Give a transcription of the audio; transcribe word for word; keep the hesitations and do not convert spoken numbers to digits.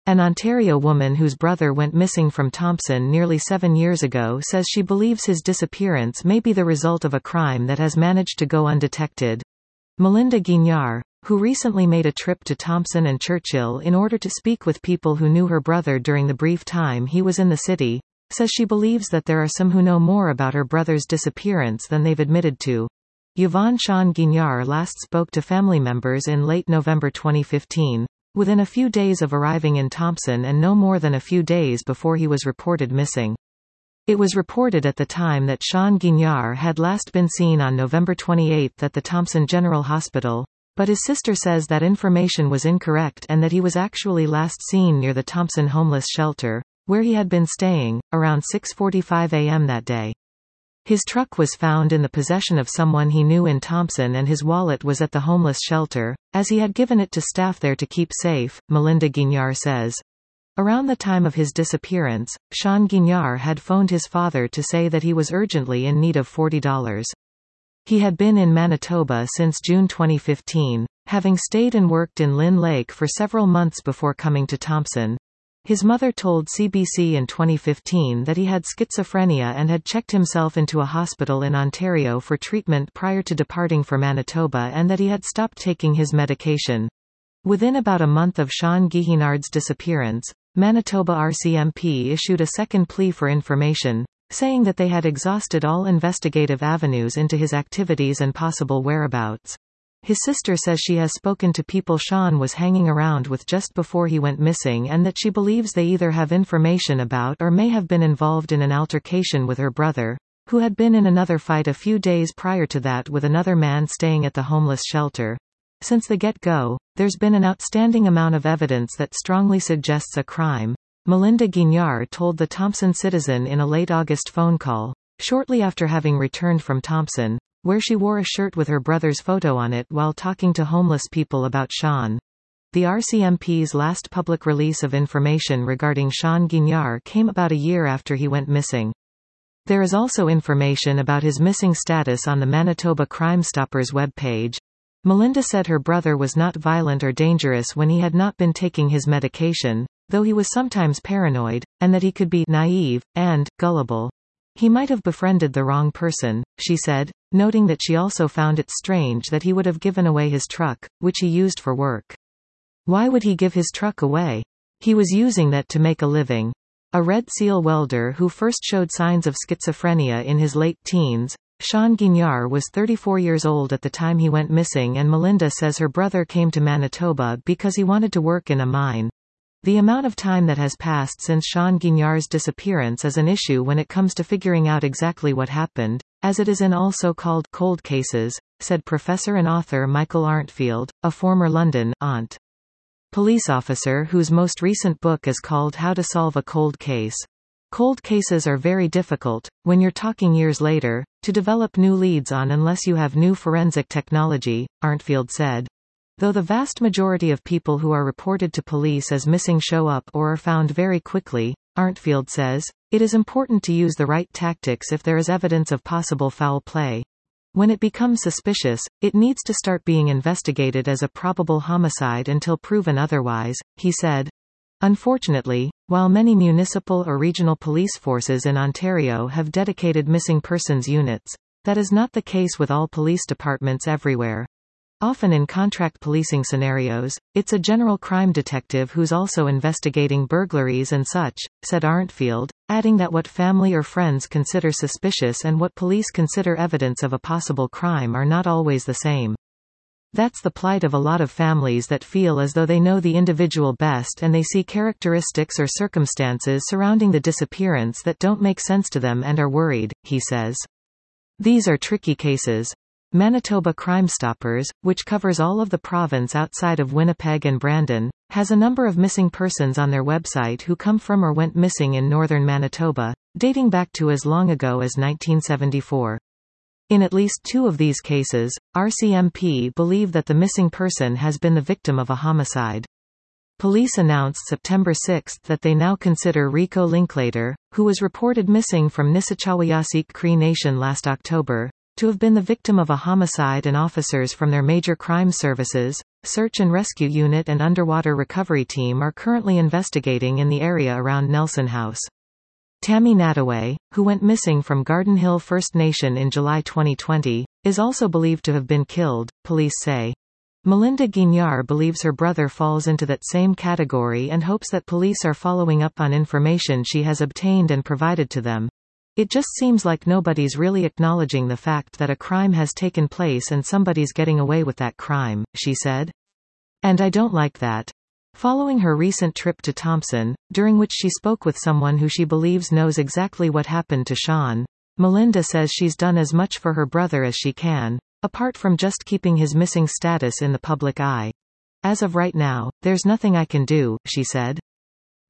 An Ontario woman whose brother went missing from Thompson nearly seven years ago says she believes his disappearance may be the result of a crime that has managed to go undetected. Melinda Guignard, who recently made a trip to Thompson and Churchill in order to speak with people who knew her brother during the brief time he was in the city, says she believes that there are some who know more about her brother's disappearance than they've admitted to. Yvonne Sean Guignard last spoke to family members in late November twenty fifteen, within a few days of arriving in Thompson and no more than a few days before he was reported missing. It was reported at the time that Sean Guignard had last been seen on November twenty-eighth at the Thompson General Hospital, but his sister says that information was incorrect and that he was actually last seen near the Thompson homeless shelter, where he had been staying, around six forty-five a m that day. His truck was found in the possession of someone he knew in Thompson and his wallet was at the homeless shelter, as he had given it to staff there to keep safe, Melinda Guignard says. Around the time of his disappearance, Sean Guignard had phoned his father to say that he was urgently in need of forty dollars. He had been in Manitoba since June twenty fifteen, having stayed and worked in Lynn Lake for several months before coming to Thompson. His mother told C B C in twenty fifteen that he had schizophrenia and had checked himself into a hospital in Ontario for treatment prior to departing for Manitoba and that he had stopped taking his medication. Within about a month of Sean Guignard's disappearance, Manitoba R C M P issued a second plea for information, saying that they had exhausted all investigative avenues into his activities and possible whereabouts. His sister says she has spoken to people Sean was hanging around with just before he went missing and that she believes they either have information about or may have been involved in an altercation with her brother, who had been in another fight a few days prior to that with another man staying at the homeless shelter. Since the get-go, there's been an outstanding amount of evidence that strongly suggests a crime, Melinda Guignard told the Thompson Citizen in a late August phone call, shortly after having returned from Thompson, where she wore a shirt with her brother's photo on it while talking to homeless people about Sean. The R C M P's last public release of information regarding Sean Guignard came about a year after he went missing. There is also information about his missing status on the Manitoba Crime Stoppers webpage. Melinda said her brother was not violent or dangerous when he had not been taking his medication, though he was sometimes paranoid, and that he could be naive and gullible. He might have befriended the wrong person, she said, noting that she also found it strange that he would have given away his truck, which he used for work. Why would he give his truck away? He was using that to make a living. A Red Seal welder who first showed signs of schizophrenia in his late teens, Sean Guignard was thirty-four years old at the time he went missing, and Melinda says her brother came to Manitoba because he wanted to work in a mine. The amount of time that has passed since Sean Guignard's disappearance is an issue when it comes to figuring out exactly what happened, as it is in all so-called cold cases, said professor and author Michael Arntfield, a former London Aunt police officer whose most recent book is called How to Solve a Cold Case. Cold cases are very difficult, when you're talking years later, to develop new leads on unless you have new forensic technology, Arntfield said. Though the vast majority of people who are reported to police as missing show up or are found very quickly, Arntfield says, it is important to use the right tactics if there is evidence of possible foul play. When it becomes suspicious, it needs to start being investigated as a probable homicide until proven otherwise, he said. Unfortunately, while many municipal or regional police forces in Ontario have dedicated missing persons units, that is not the case with all police departments everywhere. Often in contract policing scenarios, it's a general crime detective who's also investigating burglaries and such, said Arntfield, adding that what family or friends consider suspicious and what police consider evidence of a possible crime are not always the same. That's the plight of a lot of families that feel as though they know the individual best and they see characteristics or circumstances surrounding the disappearance that don't make sense to them and are worried, he says. These are tricky cases. Manitoba Crime Stoppers, which covers all of the province outside of Winnipeg and Brandon, has a number of missing persons on their website who come from or went missing in northern Manitoba, dating back to as long ago as nineteen seventy-four. In at least two of these cases, R C M P believe that the missing person has been the victim of a homicide. Police announced September sixth that they now consider Rico Linklater, who was reported missing from Nisitawayasik Cree Nation last October, to have been the victim of a homicide, and officers from their major crime services, search and rescue unit and underwater recovery team are currently investigating in the area around Nelson House. Tammy Nadaway, who went missing from Garden Hill First Nation in July twenty twenty, is also believed to have been killed, police say. Melinda Guignard believes her brother falls into that same category and hopes that police are following up on information she has obtained and provided to them. It just seems like nobody's really acknowledging the fact that a crime has taken place and somebody's getting away with that crime, she said. And I don't like that. Following her recent trip to Thompson, during which she spoke with someone who she believes knows exactly what happened to Sean, Melinda says she's done as much for her brother as she can, apart from just keeping his missing status in the public eye. As of right now, there's nothing I can do, she said.